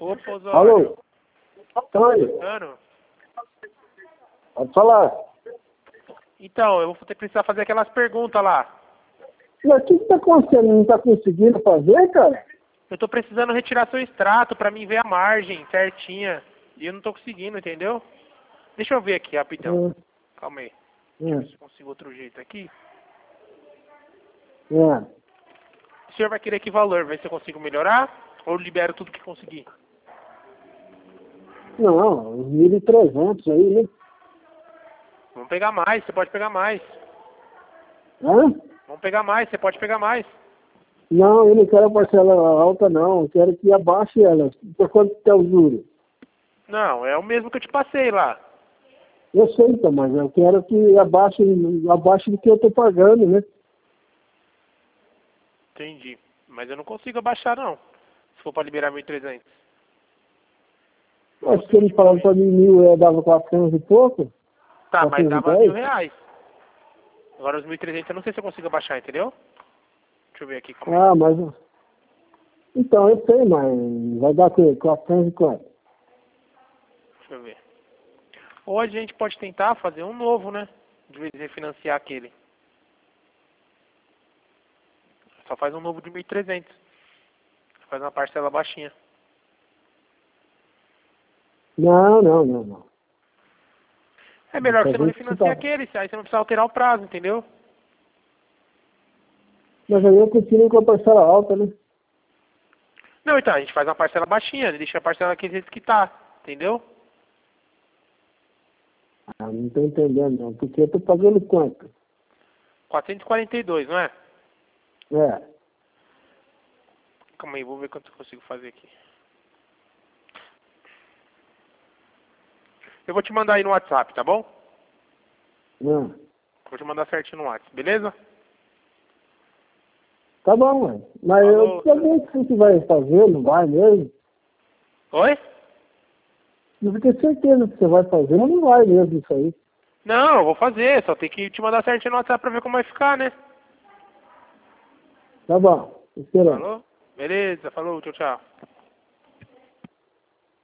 Opa, Osório. Alô? Oi, Mano, pode falar. então, eu vou precisar fazer aquelas perguntas lá. Mas o que tá acontecendo? Não tá conseguindo fazer, cara? Eu tô precisando retirar seu extrato pra mim ver a margem certinha. E eu não tô conseguindo, entendeu? Deixa eu ver aqui, rapidão. Calma aí. Deixa eu ver se eu consigo outro jeito aqui. O senhor vai querer que valor? Ver se eu consigo melhorar? Ou eu libero tudo que conseguir? Não, uns 1.300 aí, né? Vamos pegar mais, você pode pegar mais. Hã? Vamos pegar mais, você pode pegar mais. Não, eu não quero a parcela alta, não. Eu quero que abaixe ela. Por quanto que é o juro? Não, é o mesmo que eu te passei lá. Eu sei, então, mas eu quero que abaixe do que eu tô pagando, né? Entendi. Mas eu não consigo abaixar, não. Se for pra liberar 1.300. Não Acho que consigo ele falando pra diminuir. mim 1.000, dava 400 e pouco. Tá, mas dava 410. R$ 1.000. Agora os 1.300 eu não sei se eu consigo abaixar, entendeu? Deixa eu ver aqui, calma aí. Ah, mas... Então, eu sei, mas vai dar o quê? 400 e quanto? Deixa eu ver. Ou a gente pode tentar fazer um novo, né? De vez em refinanciar aquele. Só faz um novo de 1.300. Faz uma parcela baixinha. Não. É melhor que você não Talvez que refinancie tá... aquele, aí você não precisa alterar o prazo, entendeu? Mas aí eu continuo com a parcela alta, né? Não, então, a gente faz uma parcela baixinha, deixa a parcela naquele jeito que tá, entendeu? Ah, não tô entendendo, não. Porque eu tô pagando quanto? 442, não é? É. Calma aí, vou ver quanto eu consigo fazer aqui. Eu vou te mandar aí no WhatsApp, tá bom? Não. Vou te mandar certinho no WhatsApp, beleza? Tá bom, mãe. Mas eu Falou. também que você vai fazer, não vai mesmo? Oi? Eu tenho certeza que você vai fazer, mas não vai mesmo isso aí. Não, eu vou fazer, só tem que te mandar certinho no WhatsApp pra ver como vai ficar, né? Tá bom. Esperando. Falou? Beleza, falou, tchau, tchau.